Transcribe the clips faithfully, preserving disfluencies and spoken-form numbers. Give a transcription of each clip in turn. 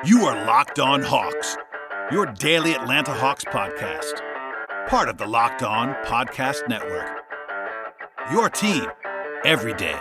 You are Locked On Hawks, your daily Atlanta Hawks podcast. Part of the Locked On Podcast Network. Your team every day.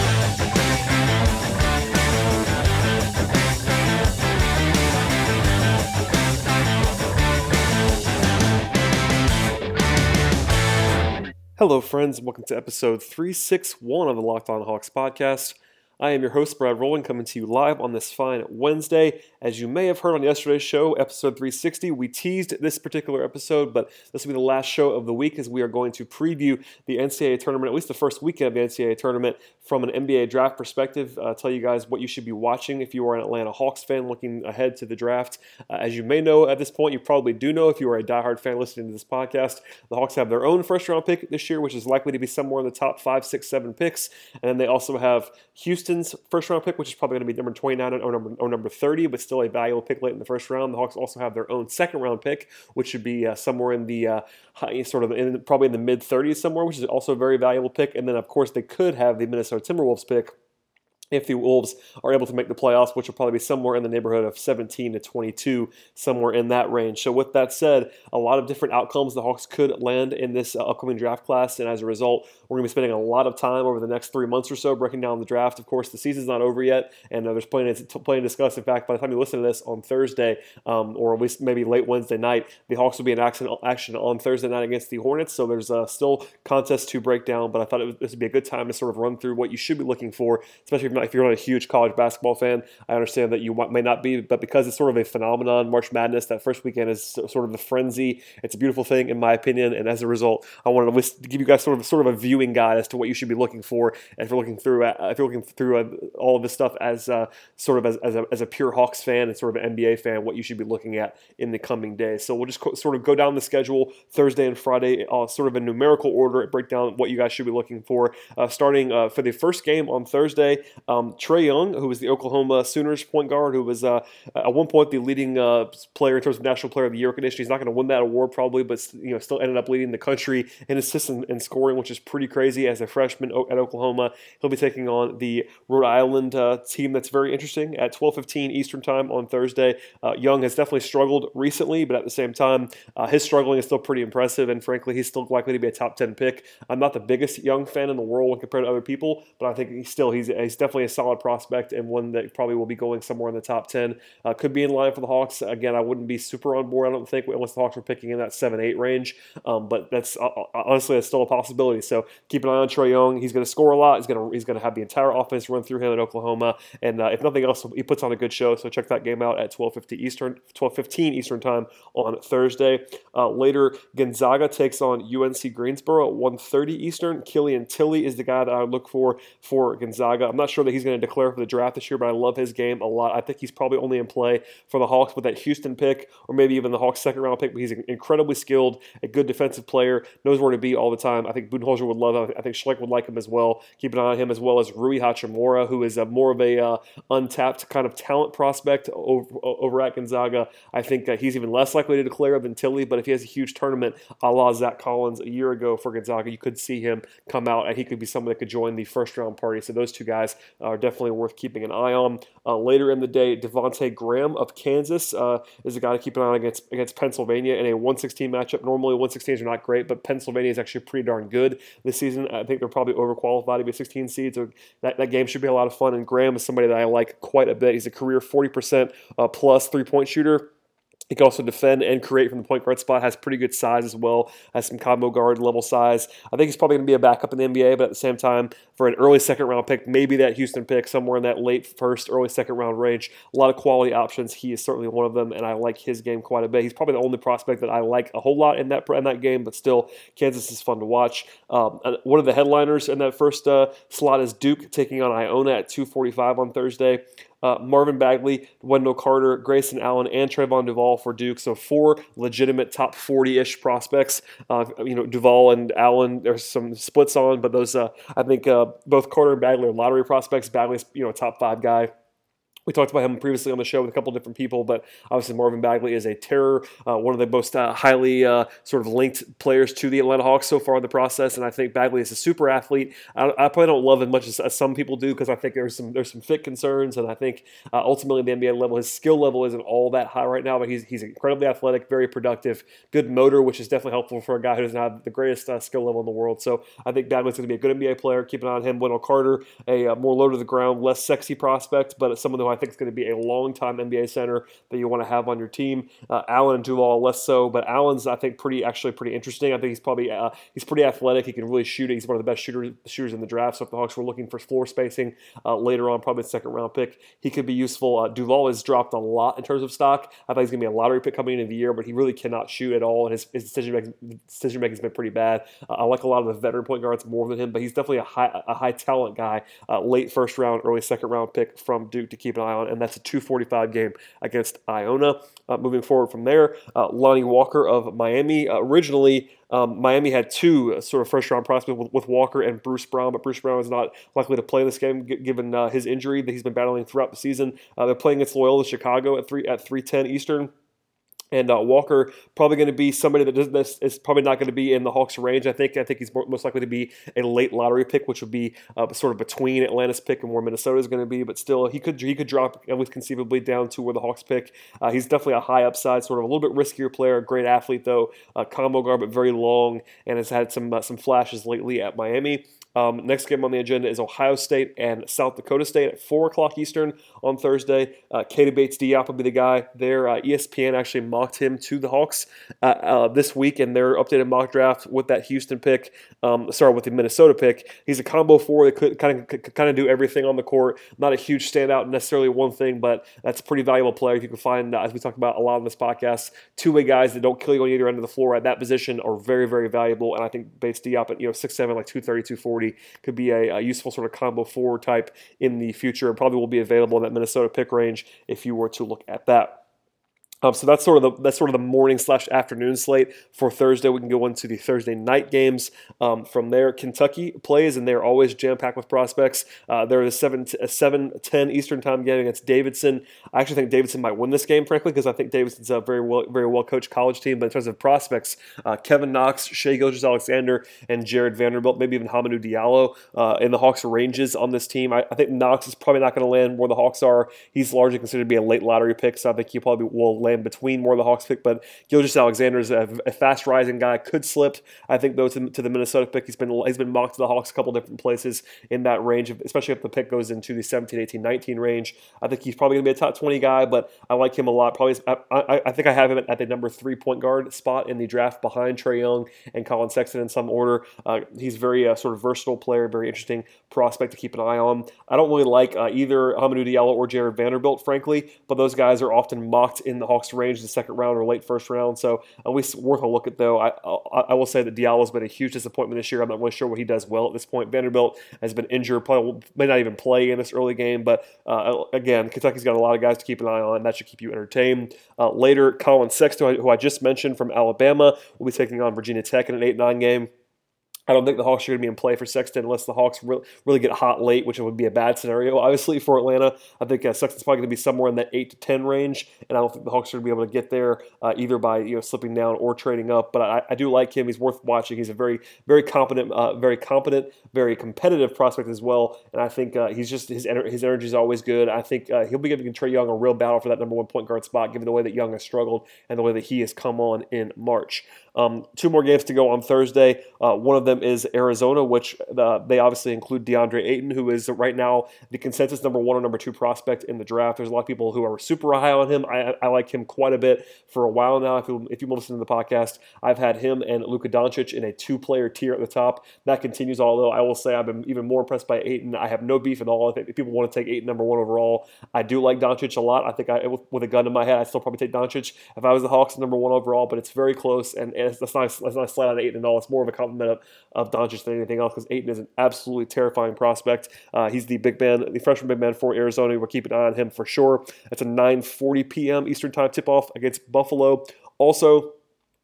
Hello, friends. Welcome to episode three sixty-one of the Locked On Hawks podcast. I am your host, Brad Rowland, coming to you live on this fine Wednesday. As you may have heard on yesterday's show, episode three sixty, we teased this particular episode, but this will be the last show of the week as we are going to preview the N C double A tournament, at least the first weekend of the N C double A tournament, from an N B A draft perspective. Uh, tell you guys what you should be watching if you are an Atlanta Hawks fan looking ahead to the draft. Uh, as you may know at this point, you probably do know if you are a diehard fan listening to this podcast, the Hawks have their own first-round pick this year, which is likely to be somewhere in the top five, six, seven picks. And then they also have Houston's first-round pick, which is probably going to be number twenty-nine or number, or number thirty, but still a valuable pick late in the first round. The Hawks also have their own second-round pick, which should be uh, somewhere in the uh, high, sort of in, probably in the mid-thirties somewhere, which is also a very valuable pick. And then, of course, they could have the Minnesota Timberwolves pick if the Wolves are able to make the playoffs, which will probably be somewhere in the neighborhood of seventeen to twenty-two, somewhere in that range. So with that said, a lot of different outcomes the Hawks could land in this uh, upcoming draft class, and as a result, we're going to be spending a lot of time over the next three months or so breaking down the draft. Of course, the season's not over yet, and uh, there's plenty to, plenty to discuss. In fact, by the time you listen to this on Thursday, um, or at least maybe late Wednesday night, the Hawks will be in action, action on Thursday night against the Hornets, so there's uh, still contests to break down, but I thought it was, this would be a good time to sort of run through what you should be looking for, especially if you're not, if you're not a huge college basketball fan. I understand that you may not be, but because it's sort of a phenomenon, March Madness, that first weekend is sort of the frenzy. It's a beautiful thing, in my opinion, and as a result, I wanted to, list, to give you guys sort of sort of a viewing guide as to what you should be looking for. And if you're looking through, uh, if you're looking through uh, all of this stuff as uh, sort of as, as, a, as a pure Hawks fan and sort of an N B A fan, what you should be looking at in the coming days. So we'll just co- sort of go down the schedule Thursday and Friday, uh, sort of in numerical order, break down what you guys should be looking for. Uh, starting uh, for the first game on Thursday, um, Trae Young, who was the Oklahoma Sooners point guard, who was uh, at one point the leading uh, player in terms of National Player of the Year recognition. He's not going to win that award probably, but you know, still ended up leading the country in assists and, and scoring, which is pretty crazy as a freshman at Oklahoma. He'll be taking on the Rhode Island uh, team that's very interesting at twelve fifteen Eastern Time on Thursday. Uh, Young has definitely struggled recently, but at the same time, uh, his struggling is still pretty impressive, and frankly, he's still likely to be a top ten pick. I'm not the biggest Young fan in the world when compared to other people, but I think he's still he's, he's definitely a solid prospect and one that probably will be going somewhere in the top ten. Uh, could be in line for the Hawks. Again, I wouldn't be super on board, I don't think, unless the Hawks were picking in that seven eight range, um, but that's uh, honestly that's still a possibility. So keep an eye on Trae Young. He's going to score a lot. He's going to he's going to have the entire offense run through him in Oklahoma, and uh, if nothing else, he puts on a good show. So check that game out at twelve fifty Eastern, twelve fifteen Eastern Time on Thursday. Uh, later, Gonzaga takes on U N C Greensboro at one thirty Eastern. Killian Tilly is the guy that I would look for for Gonzaga. I'm not sure that he's going to declare for the draft this year, but I love his game a lot. I think he's probably only in play for the Hawks with that Houston pick, or maybe even the Hawks second round pick, but he's incredibly skilled, a good defensive player, knows where to be all the time. I think Budenholzer would love him. I think Schleck would like him as well. Keep an eye on him, as well as Rui Hachimura, who is a more of a uh, untapped kind of talent prospect over, over at Gonzaga. I think uh, he's even less likely to declare than Tilly, but if he has a huge tournament a la Zach Collins a year ago for Gonzaga, you could see him come out, and he could be someone that could join the first round party. So those two guys are definitely worth keeping an eye on. Uh, later in the day, Devontae Graham of Kansas uh, is a guy to keep an eye on against, against Pennsylvania in a one sixteen matchup. Normally, one sixteens are not great, but Pennsylvania is actually pretty darn good this season. I think they're probably overqualified to be a sixteen seed, so that, that game should be a lot of fun. And Graham is somebody that I like quite a bit. He's a career forty percent uh, plus three-point shooter. He can also defend and create from the point guard spot, has pretty good size as well, has some combo guard level size. I think he's probably going to be a backup in the N B A, but at the same time, for an early second round pick, maybe that Houston pick, somewhere in that late first, early second round range, a lot of quality options. He is certainly one of them, and I like his game quite a bit. He's probably the only prospect that I like a whole lot in that in that game, but still, Kansas is fun to watch. Um, one of the headliners in that first uh, slot is Duke taking on Iona at two forty-five on Thursday. Uh, Marvin Bagley, Wendell Carter, Grayson Allen, and Trayvon Duval for Duke. So four legitimate top forty-ish prospects. Uh, you know, Duval and Allen, there's some splits on, but those, uh, I think uh, both Carter and Bagley are lottery prospects. Bagley's, you know, a top five guy. We talked about him previously on the show with a couple of different people, but obviously Marvin Bagley is a terror, uh, one of the most uh, highly uh, sort of linked players to the Atlanta Hawks so far in the process, and I think Bagley is a super athlete. I, I probably don't love him as much as, as some people do because I think there's some there's some fit concerns, and I think uh, ultimately at the N B A level, his skill level isn't all that high right now, but he's he's incredibly athletic, very productive, good motor, which is definitely helpful for a guy who doesn't have the greatest uh, skill level in the world. So I think Bagley's going to be a good N B A player. Keep an eye on him. Wendell Carter, a uh, more low to the ground, less sexy prospect, but someone who I think is going to be a long long-time N B A center that you want to have on your team. Uh, Allen and Duval less so, but Allen's I think pretty actually pretty interesting. I think he's probably uh, he's pretty athletic. He can really shoot. He's one of the best shooters shooters in the draft. So if the Hawks were looking for floor spacing uh, later on, probably the second round pick, he could be useful. Uh, Duval has dropped a lot in terms of stock. I thought he's going to be a lottery pick coming into the year, but he really cannot shoot at all, and his, his decision making decision making has been pretty bad. Uh, I like a lot of the veteran point guards more than him, but he's definitely a high a high talent guy. Uh, late first round, early second round pick from Duke to keep an eye on, and that's a two forty-five game against Iona. Uh, moving forward from there, uh, Lonnie Walker of Miami. Uh, originally, um, Miami had two uh, sort of first-round prospects with, with Walker and Bruce Brown, but Bruce Brown is not likely to play in this game g- given uh, his injury that he's been battling throughout the season. Uh, they're playing against Loyola Chicago at three at three ten Eastern. And uh, Walker probably going to be somebody that does this is probably not going to be in the Hawks' range. I think I think he's more, most likely to be a late lottery pick, which would be uh, sort of between Atlanta's pick and where Minnesota is going to be. But still, he could he could drop at least conceivably down to where the Hawks pick. Uh, he's definitely a high upside, sort of a little bit riskier player, great athlete though, uh, combo guard but very long, and has had some uh, some flashes lately at Miami. Um, next game on the agenda is Ohio State and South Dakota State at four o'clock Eastern on Thursday. Uh, Keita Bates-Diop will be the guy there. Uh, E S P N actually mocked him to the Hawks uh, uh, this week in their updated mock draft with that Houston pick. Um, sorry, with the Minnesota pick. He's a combo four that could kind of could kind of do everything on the court. Not a huge standout necessarily one thing, but that's a pretty valuable player. If you can find, uh, as we talked about a lot on this podcast, two-way guys that don't kill you on either end of the floor at that position are very, very valuable. And I think Bates-Diop at you know six seven, like two thirty, two forty could be a, a useful sort of combo forward type in the future, and probably will be available in that Minnesota pick range if you were to look at that. Um, so that's sort of the that's sort of the morning slash afternoon slate for Thursday. We can go into the Thursday night games. Um, from there, Kentucky plays, and they're always jam packed with prospects. Uh, they're a seven a seven ten Eastern time game against Davidson. I actually think Davidson might win this game, frankly, because I think Davidson's a very well very well coached college team. But in terms of prospects, uh, Kevin Knox, Shai Gilgeous-Alexander, and Jared Vanderbilt, maybe even Hamidou Diallo uh, in the Hawks' ranges on this team. I, I think Knox is probably not going to land where the Hawks are. He's largely considered to be a late lottery pick, so I think he probably will land between more of the Hawks pick, but Gilgeous-Alexander is a, a fast rising guy, could slip. I think though to, to the Minnesota pick, he's been he's been mocked to the Hawks a couple different places in that range, especially if the pick goes into the seventeen, eighteen, nineteen range. I think he's probably going to be a top twenty guy, but I like him a lot. Probably, I, I, I think I have him at the number three point guard spot in the draft behind Trae Young and Colin Sexton in some order. Uh, he's very uh, sort of versatile player, very interesting prospect to keep an eye on. I don't really like uh, either Hamidou Diallo or Jared Vanderbilt, frankly, but those guys are often mocked in the Hawks range, the second round or late first round, so at least worth a look at though. I, I, I will say that Diallo's been a huge disappointment this year. I'm not really sure what he does well at this point. Vanderbilt has been injured, probably may not even play in this early game, but uh, again, Kentucky's got a lot of guys to keep an eye on. That should keep you entertained. Uh, later, Colin Sexton, who I just mentioned from Alabama, will be taking on Virginia Tech in an eight nine game. I don't think the Hawks are going to be in play for Sexton unless the Hawks re- really get hot late, which would be a bad scenario, obviously, for Atlanta. I think uh, Sexton's probably going to be somewhere in that eight to ten range, and I don't think the Hawks are going to be able to get there uh, either by you know slipping down or trading up. But I, I do like him. He's worth watching. He's a very, very competent, uh, very competent, very competitive prospect as well, and I think uh, he's just his ener- his energy is always good. I think uh, he'll be giving Trae Young a real battle for that number one point guard spot, given the way that Young has struggled and the way that he has come on in March. Um, two more games to go on Thursday. Uh, one of them is Arizona, which uh, they obviously include DeAndre Ayton, who is right now the consensus number one or number two prospect in the draft. There's a lot of people who are super high on him. I, I like him quite a bit for a while now. If you, if you listen to the podcast, I've had him and Luka Doncic in a two-player tier at the top. That continues, although I will say I've been even more impressed by Ayton. I have no beef at all. I think if people want to take Ayton number one overall, I do like Doncic a lot. I think I, with a gun in my head, I'd still probably take Doncic if I was the Hawks number one overall, but it's very close, and, and it's, that's not, that's not a slight on Ayton at all. It's more of a compliment of, of Doncic than anything else, because Ayton is an absolutely terrifying prospect. Uh, he's the big man, the freshman big man for Arizona. We're keeping an eye on him for sure. It's a nine forty p.m. Eastern time tip-off against Buffalo. Also,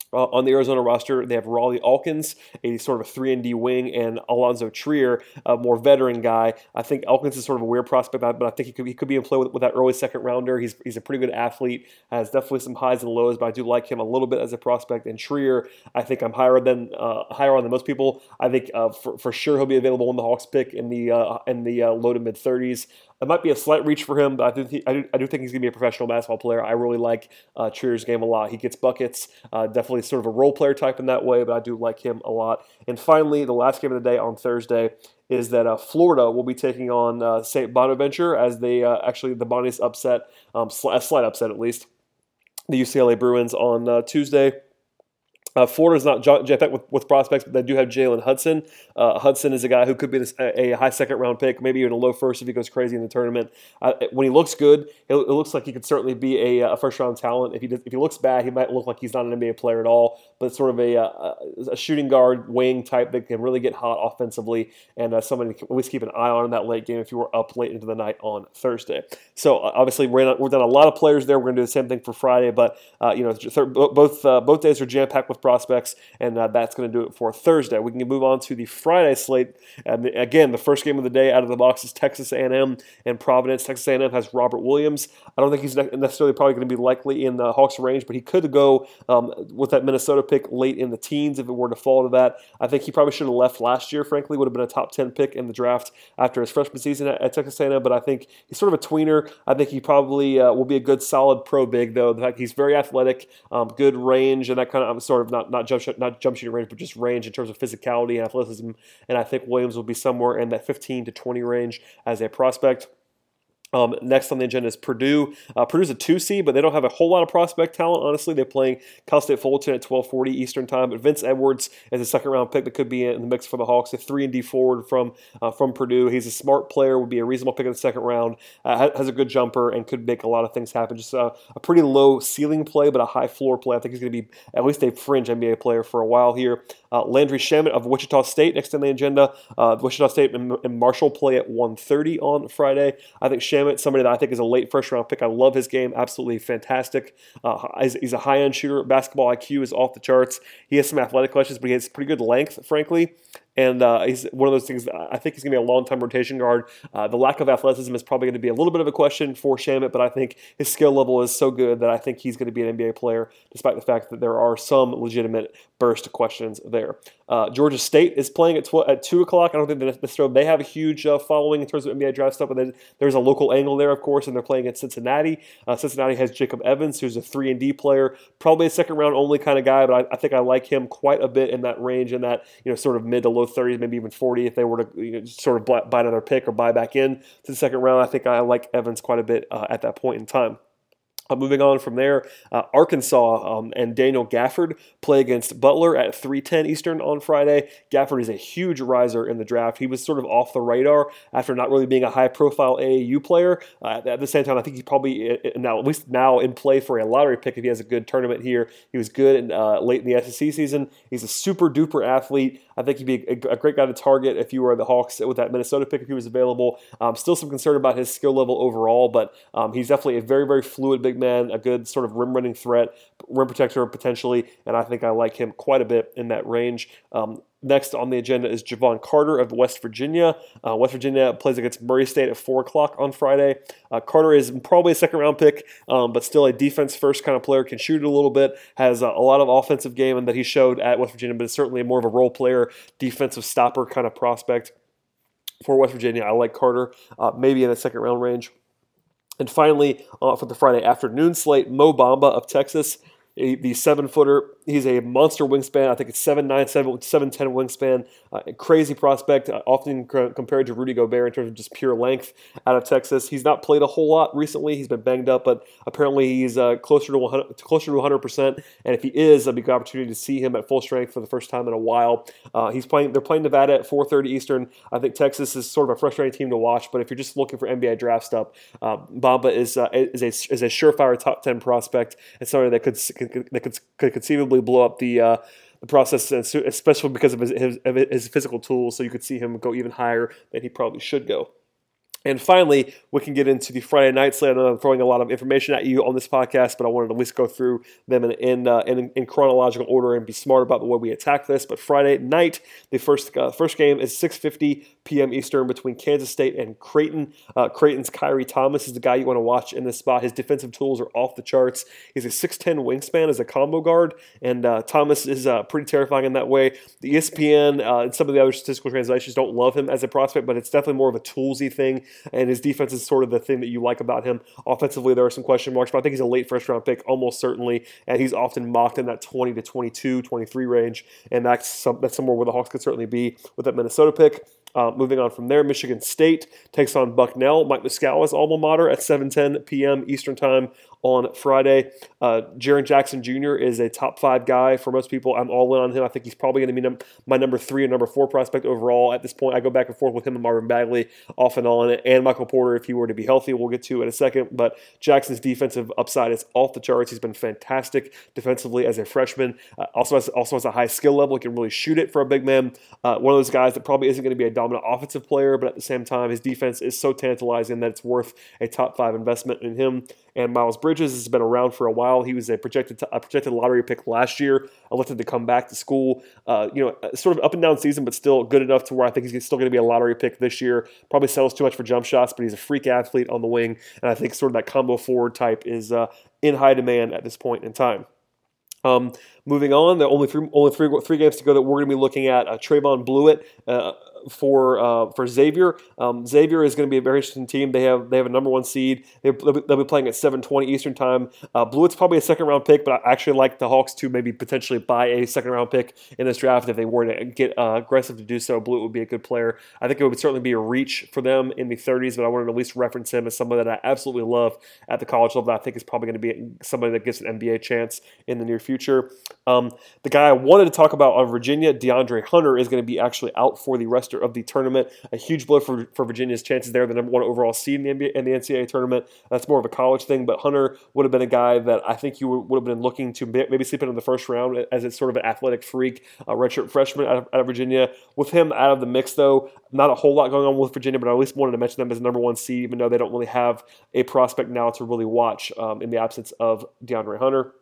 Uh, on the Arizona roster, they have Raleigh Alkins, a sort of a three and D wing, and Alonzo Trier, a more veteran guy. I think Alkins is sort of a weird prospect, but I think he could, he could be in play with, with that early second rounder. He's he's a pretty good athlete, has definitely some highs and lows, but I do like him a little bit as a prospect. And Trier, I think I'm higher than uh, higher on than most people. I think uh, for, for sure he'll be available when the Hawks pick in the uh, in the uh, low to mid thirties. It might be a slight reach for him, but I do, th- I do, I do think he's going to be a professional basketball player. I really like uh, Trier's game a lot. He gets buckets, uh, definitely sort of a role player type in that way, but I do like him a lot. And finally, the last game of the day on Thursday is that uh, Florida will be taking on uh, Saint Bonaventure as they uh, actually the Bonnies upset, um, sl- a slight upset at least, the U C L A Bruins on uh, Tuesday. Uh, Florida's not jam-packed with, with prospects, but they do have Jalen Hudson. Uh, Hudson is a guy who could be this, a, a high second-round pick, maybe even a low first if he goes crazy in the tournament. Uh, when he looks good, it, it looks like he could certainly be a, a first-round talent. If he does, if he looks bad, he might look like he's not an N B A player at all, but it's sort of a, a, a shooting guard, wing type that can really get hot offensively, and uh, somebody to always keep an eye on in that late game if you were up late into the night on Thursday. So uh, obviously we're, we're done a lot of players there. We're going to do the same thing for Friday, but uh, you know both uh, both days are jam-packed with prospects, and uh, that's going to do it for Thursday. We can move on to the Friday slate. And again, the first game of the day out of the box is Texas A and M and Providence. Texas A and M has Robert Williams. I don't think he's necessarily probably going to be likely in the Hawks range, but he could go um, with that Minnesota pick late in the teens if it were to fall to that. I think he probably should have left last year, frankly. Would have been a top ten pick in the draft after his freshman season at, at Texas A and M, but I think he's sort of a tweener. I think he probably uh, will be a good, solid pro big, though. The fact he's very athletic, um, good range, and that kind of sort of not, not jump shot, not jump shooting range, but just range in terms of physicality and athleticism. And I think Williams will be somewhere in that fifteen to twenty range as a prospect. Um, next on the agenda is Purdue. Uh, Purdue's a two seed, but they don't have a whole lot of prospect talent, honestly. They're playing Cal State Fullerton at twelve forty Eastern Time, but Vince Edwards is a second-round pick that could be in the mix for the Hawks, a three and D forward from uh, from Purdue. He's a smart player, would be a reasonable pick in the second round, uh, has a good jumper, and could make a lot of things happen. Just uh, a pretty low ceiling play, but a high floor play. I think he's going to be at least a fringe N B A player for a while here. Uh, Landry Shamet of Wichita State next on the agenda. Uh, Wichita State and, and Marshall play at one thirty on Friday. I think Shamet, somebody that I think is a late first round pick. I love his game, absolutely fantastic. Uh, he's, he's a high end shooter. Basketball I Q is off the charts. He has some athletic questions, but he has pretty good length, frankly. And uh, he's one of those things, I think he's going to be a long-time rotation guard. Uh, the lack of athleticism is probably going to be a little bit of a question for Shamet, but I think his skill level is so good that I think he's going to be an N B A player, despite the fact that there are some legitimate burst questions there. Uh, Georgia State is playing at, tw- at two o'clock. I don't think that they have a huge uh, following in terms of N B A draft stuff, but there's a local angle there, of course, and they're playing at Cincinnati. Uh, Cincinnati has Jacob Evans, who's a three and D player, probably a second-round only kind of guy, but I, I think I like him quite a bit in that range, in that, you know, sort of mid to low thirties, maybe even forty if they were to, you know, sort of buy another pick or buy back in to the second round. I think I like Evans quite a bit uh, at that point in time. Uh, moving on from there, uh, Arkansas um, and Daniel Gafford play against Butler at three ten Eastern on Friday. Gafford is a huge riser in the draft. He was sort of off the radar after not really being a high-profile A A U player. Uh, at the same time, I think he's probably now, at least now, in play for a lottery pick if he has a good tournament here. He was good in, uh, late in the S E C season. He's a super-duper athlete. I think he'd be a, a great guy to target if you were the Hawks with that Minnesota pick if he was available. Um, still some concern about his skill level overall, but um, he's definitely a very, very fluid big man, a good sort of rim running threat, rim protector potentially, and I think I like him quite a bit in that range. Um, Next on the agenda is Javon Carter of West Virginia. Uh, West Virginia plays against Murray State at four o'clock on Friday. Uh, Carter is probably a second-round pick, um, but still a defense-first kind of player, can shoot it a little bit, has uh, a lot of offensive game and that he showed at West Virginia, but is certainly more of a role player, defensive stopper kind of prospect for West Virginia. I like Carter, uh, maybe in the second-round range. And finally, uh, for the Friday afternoon slate, Mo Bamba of Texas, a, the seven-footer. He's a monster wingspan. I think it's seven nine, seven ten wingspan. Uh, a crazy prospect, uh, often c- compared to Rudy Gobert in terms of just pure length out of Texas. He's not played a whole lot recently. He's been banged up, but apparently he's uh, closer to one hundred, closer to one hundred percent. And if he is, a big opportunity to see him at full strength for the first time in a while. Uh, he's playing. They're playing Nevada at four thirty Eastern. I think Texas is sort of a frustrating team to watch, but if you're just looking for N B A draft stuff, uh, Bamba is uh, is a is a surefire top ten prospect and somebody that could that could, could conceivably blow up the uh, the process, especially because of his, his of his physical tools. So you could see him go even higher than he probably should go. And finally, we can get into the Friday night slate. I know I'm throwing a lot of information at you on this podcast, but I wanted to at least go through them in in, uh, in, in chronological order and be smart about the way we attack this. But Friday night, the first uh, first game is six fifty p.m. Eastern between Kansas State and Creighton. Uh, Creighton's Kyrie Thomas is the guy you want to watch in this spot. His defensive tools are off the charts. He's a six ten wingspan as a combo guard, and uh, Thomas is uh, pretty terrifying in that way. The E S P N uh, and some of the other statistical translations don't love him as a prospect, but it's definitely more of a toolsy thing. And his defense is sort of the thing that you like about him. Offensively, there are some question marks, but I think he's a late first-round pick, almost certainly, and he's often mocked in that twenty to twenty-two, twenty-three range, and that's, some, that's somewhere where the Hawks could certainly be with that Minnesota pick. Uh, moving on from there, Michigan State takes on Bucknell. Mike Muscala's alma mater at seven ten p.m. Eastern Time on Friday. Uh, Jaren Jackson Junior is a top five guy for most people. I'm all in on him. I think he's probably going to be num- my number three or number four prospect overall at this point. I go back and forth with him and Marvin Bagley off and on, and Michael Porter if he were to be healthy. We'll get to in a second. But Jackson's defensive upside is off the charts. He's been fantastic defensively as a freshman. Uh, also, has, also has a high skill level. He can really shoot it for a big man. Uh, one of those guys that probably isn't going to be a dominant offensive player, but at the same time, his defense is so tantalizing that it's worth a top five investment in him. And Miles Bridges has been around for a while. He was a projected a projected lottery pick last year, elected to come back to school. Uh, you know, sort of up and down season, but still good enough to where I think he's still going to be a lottery pick this year. Probably sells too much for jump shots, but he's a freak athlete on the wing. And I think sort of that combo forward type is uh, in high demand at this point in time. Um, moving on, there are only three, only three, three games to go that we're going to be looking at. Uh, Trayvon Blewett uh, for uh, for Xavier. Um, Xavier is going to be a very interesting team. They have they have a number one seed. They'll be, they'll be playing at seven twenty Eastern Time. Uh, Blewett's probably a second round pick, but I actually like the Hawks to maybe potentially buy a second round pick in this draft if they were to get uh, aggressive to do so. Blewett would be a good player. I think it would certainly be a reach for them in the thirties, but I wanted to at least reference him as someone that I absolutely love at the college level. That I think is probably going to be somebody that gets an N B A chance in the near future. Um, the guy I wanted to talk about on Virginia, DeAndre Hunter, is going to be actually out for the rest of the tournament. A huge blow for, for Virginia's chances there, the number one overall seed in the N B A, in the N C double A tournament. That's more of a college thing, but Hunter would have been a guy that I think you would, would have been looking to maybe sleep in in the first round as it's sort of an athletic freak, a redshirt freshman out of, out of Virginia. With him out of the mix, though, not a whole lot going on with Virginia, but I at least wanted to mention them as a number one seed, even though they don't really have a prospect now to really watch um, in the absence of DeAndre Hunter.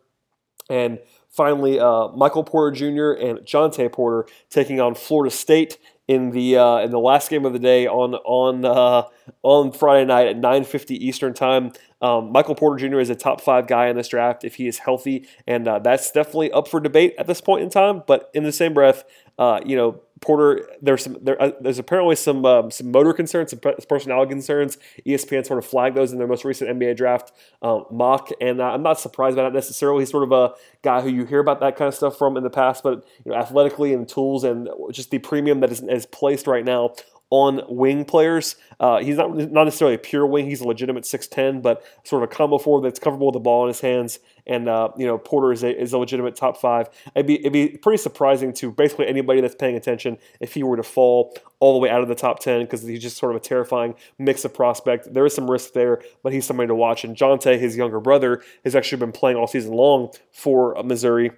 And finally, uh, Michael Porter Junior and Jontay Porter taking on Florida State in the uh, in the last game of the day on on uh, on Friday night at nine fifty Eastern Time. Um, Michael Porter Junior is a top five guy in this draft if he is healthy, and uh, that's definitely up for debate at this point in time. But in the same breath, uh, you know, Porter, there's some there, uh, there's apparently some um, some motor concerns, some personality concerns. E S P N sort of flagged those in their most recent N B A draft um, mock, and uh, I'm not surprised by that necessarily. He's sort of a guy who you hear about that kind of stuff from in the past, but you know, athletically and tools and just the premium that is, is placed right now on wing players. Uh, he's not not necessarily a pure wing. He's a legitimate six ten, but sort of a combo forward that's comfortable with the ball in his hands. And, uh, you know, Porter is a, is a legitimate top five. It'd be, it'd be pretty surprising to basically anybody that's paying attention if he were to fall all the way out of the top ten because he's just sort of a terrifying mix of prospect. There is some risk there, but he's somebody to watch. And Jontay, his younger brother, has actually been playing all season long for Missouri.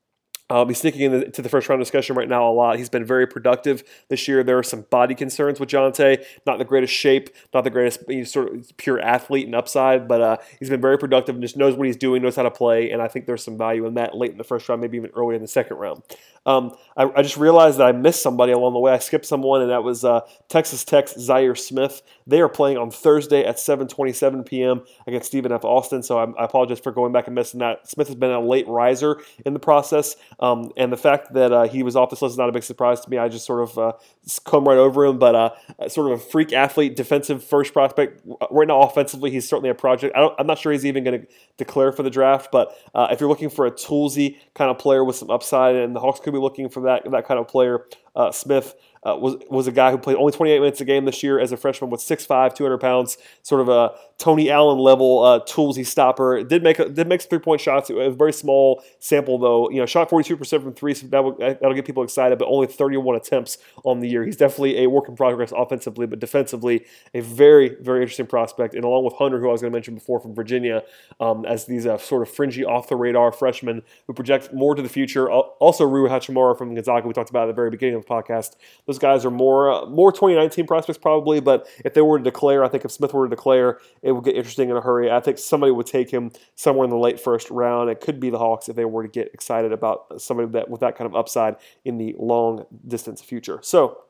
Um, he's sneaking into the first round discussion right now a lot. He's been very productive this year. There are some body concerns with Jontay. Not the greatest shape, not the greatest he's sort of pure athlete and upside, but uh, he's been very productive and just knows what he's doing, knows how to play, and I think there's some value in that late in the first round, maybe even early in the second round. Um, I, I just realized that I missed somebody along the way. I skipped someone, and that was uh, Texas Tech's Zaire Smith. They are playing on Thursday at seven twenty-seven p.m. against Stephen F. Austin, so I, I apologize for going back and missing that. Smith has been a late riser in the process. Um, and the fact that uh, he was off this list is not a big surprise to me. I just sort of uh, come right over him, but uh, sort of a freak athlete, defensive first prospect. Right now, offensively, he's certainly a project. I don't, I'm not sure he's even going to declare for the draft, but uh, if you're looking for a toolsy kind of player with some upside, and the Hawks could be looking for that that kind of player, uh, Smith Uh, was was a guy who played only twenty-eight minutes a game this year as a freshman with six five, two hundred pounds, sort of a Tony Allen level uh, toolsy stopper. Did make a, did make some three point shots. It was a very small sample though. You know, shot forty-two percent from three, so that will, that'll get people excited. But only thirty-one attempts on the year. He's definitely a work in progress offensively, but defensively a very very interesting prospect. And along with Hunter, who I was going to mention before from Virginia, um, as these uh, sort of fringy off the radar freshmen who project more to the future. Also, Rui Hachimura from Gonzaga, we talked about at the very beginning of of podcast. Those guys are more uh, more twenty nineteen prospects probably, but if they were to declare, I think if Smith were to declare, it would get interesting in a hurry. I think somebody would take him somewhere in the late first round. It could be the Hawks if they were to get excited about somebody that with that kind of upside in the long distance future. So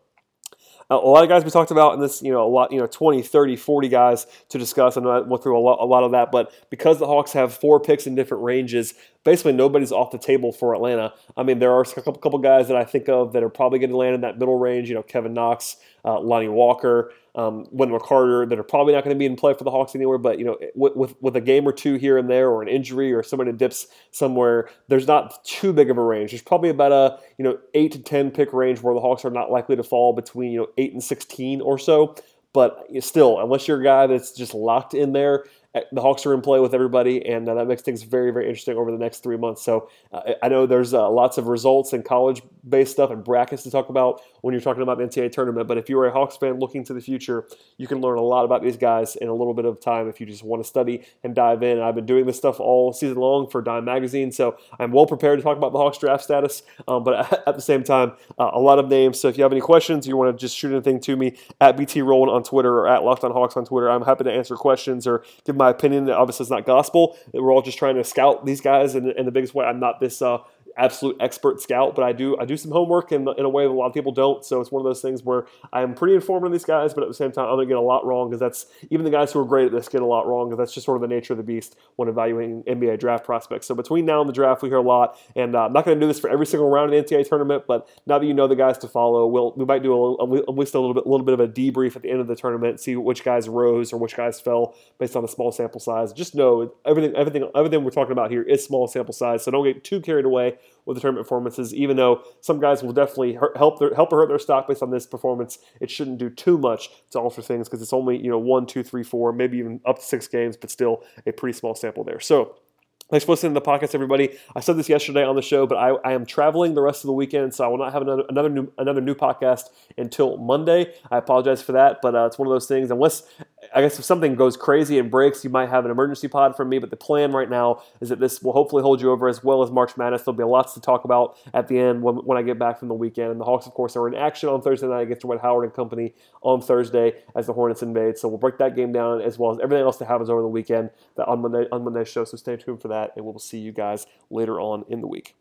a lot of guys we talked about in this, you know, a lot, you know, twenty, thirty, forty guys to discuss. And I went through a lot, a lot of that. But because the Hawks have four picks in different ranges, basically nobody's off the table for Atlanta. I mean, there are a couple, couple guys that I think of that are probably going to land in that middle range. You know, Kevin Knox, uh, Lonnie Walker, um, Wendell Carter, that are probably not going to be in play for the Hawks anywhere. But, you know, with, with with a game or two here and there, or an injury, or somebody dips somewhere, there's not too big of a range. There's probably about a, you know, eight to ten pick range where the Hawks are not likely to fall between, you know, eight and sixteen or so. But still, unless you're a guy that's just locked in there, the Hawks are in play with everybody, and uh, that makes things very, very interesting over the next three months. So uh, I know there's uh, lots of results and college-based stuff and brackets to talk about when you're talking about the N C double A tournament, but if you're a Hawks fan looking to the future, you can learn a lot about these guys in a little bit of time if you just want to study and dive in. I've been doing this stuff all season long for Dime Magazine, so I'm well prepared to talk about the Hawks draft status, um, but at the same time, uh, a lot of names. So if you have any questions, you want to just shoot anything to me, at B T Rowland on Twitter or at Locked On Hawks on Twitter. I'm happy to answer questions or give my opinion. That obviously is not gospel. We're all just trying to scout these guys in, in the biggest way. I'm not this uh, absolute expert scout, but I do I do some homework in, in a way that a lot of people don't. So it's one of those things where I'm pretty informed on these guys, but at the same time, I'm going to get a lot wrong, because that's, even the guys who are great at this get a lot wrong, because that's just sort of the nature of the beast when evaluating N B A draft prospects. So between now and the draft, we hear a lot, and uh, I'm not going to do this for every single round of the N C double A tournament, but now that you know the guys to follow, we'll, we might do a, at least a little bit, a little bit of a debrief at the end of the tournament, see which guys rose or which guys fell based on the small sample size. Just know everything, everything, everything we're talking about here is small sample size, so don't get too carried away with the tournament performances. Even though some guys will definitely hurt, help their, help or hurt their stock based on this performance, it shouldn't do too much to alter things, because it's only, you know, one, two, three, four, maybe even up to six games, but still a pretty small sample there. So thanks for listening to the podcast, everybody. I said this yesterday on the show, but I, I am traveling the rest of the weekend, so I will not have another another new another new podcast until Monday. I apologize for that, but uh, it's one of those things. Unless, I guess, if something goes crazy and breaks, you might have an emergency pod from me. But the plan right now is that this will hopefully hold you over, as well as March Madness. There'll be lots to talk about at the end when, when I get back from the weekend. And the Hawks, of course, are in action on Thursday night against Dwight Howard and company on Thursday as the Hornets invade. So we'll break that game down, as well as everything else that happens over the weekend that on Monday on Monday's show. So stay tuned for that, and we'll see you guys later on in the week.